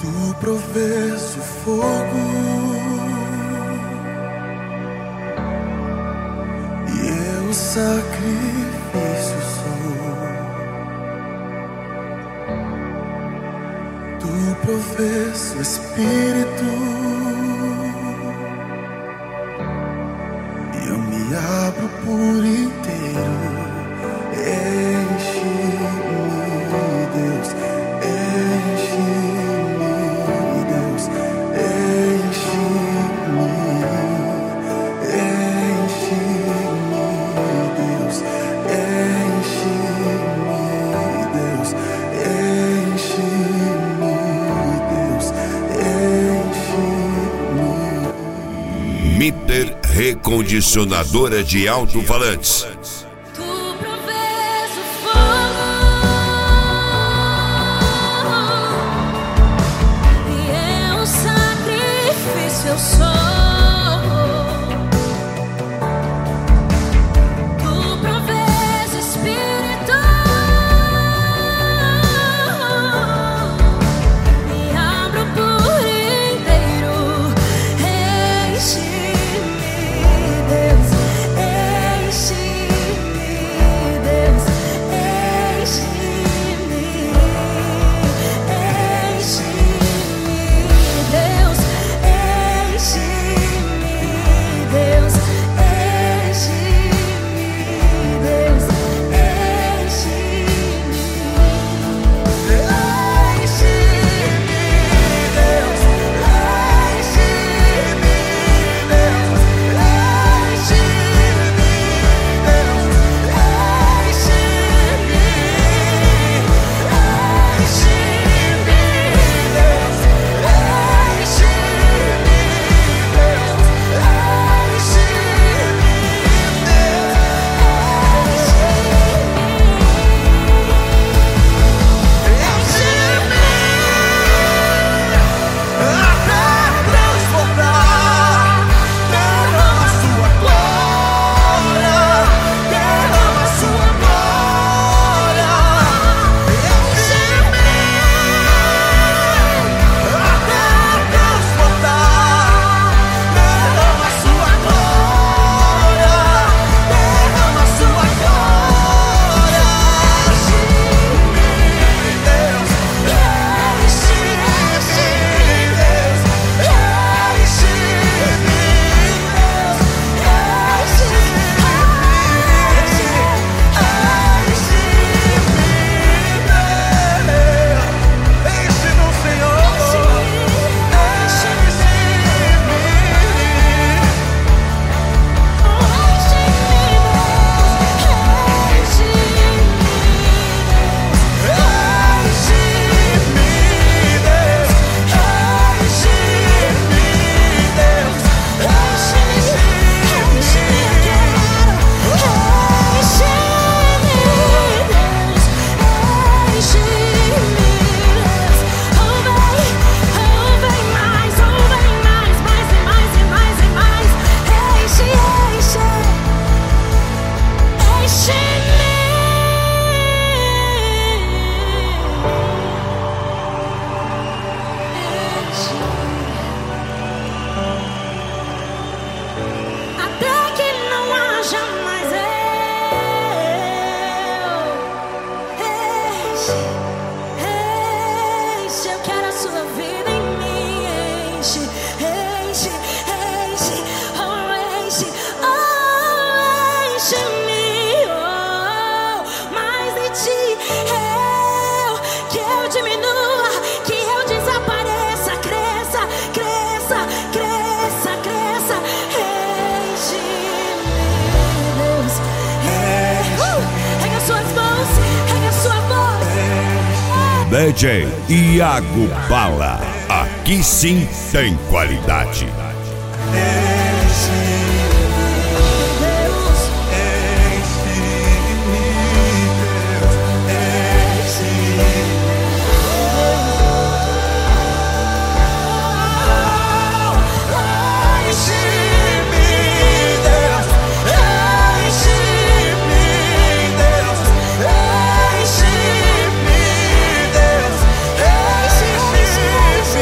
Tu provês o fogo e eu o sacrifício sou. Tu provês o Espírito e eu me abro por inteiro. Enche-me, Deus, enche-me, Deus, enche-me, enche-me, Deus, enche-me, Deus, enche-me, Deus, enche-me. Mitter Recondicionadora de Alto-Falantes. Eu sou. Tu provês Espírito, me abro por inteiro. Enche-me, Deus, enche-me, Deus, enche-me, enche-me, Deus. Deus, enche-me, Deus, enche-me, enche-me, Deus, enche-me, Deus, DJ Iago Bala. Aqui sim tem qualidade. Enche-me, Deus, enche-me,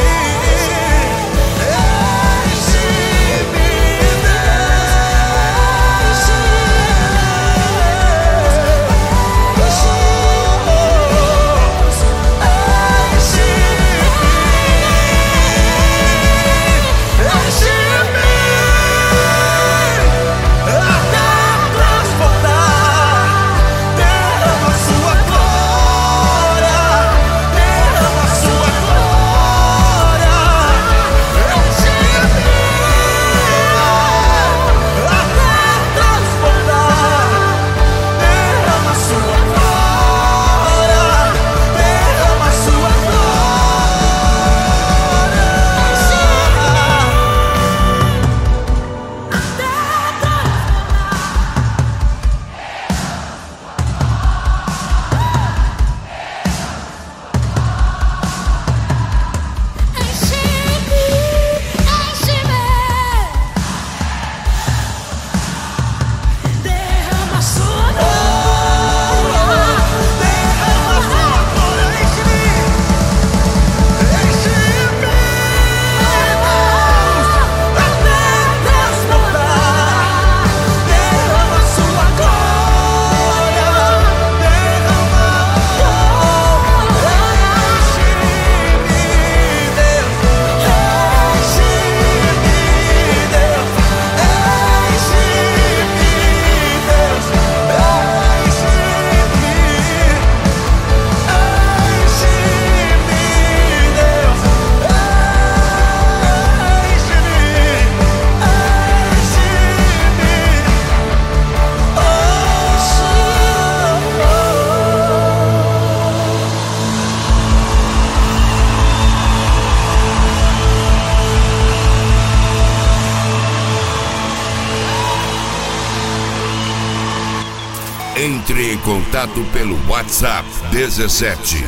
Entre em contato pelo WhatsApp 17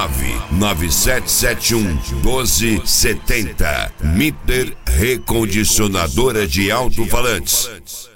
99771 1270. Mitter Recondicionadora de Alto-Falantes.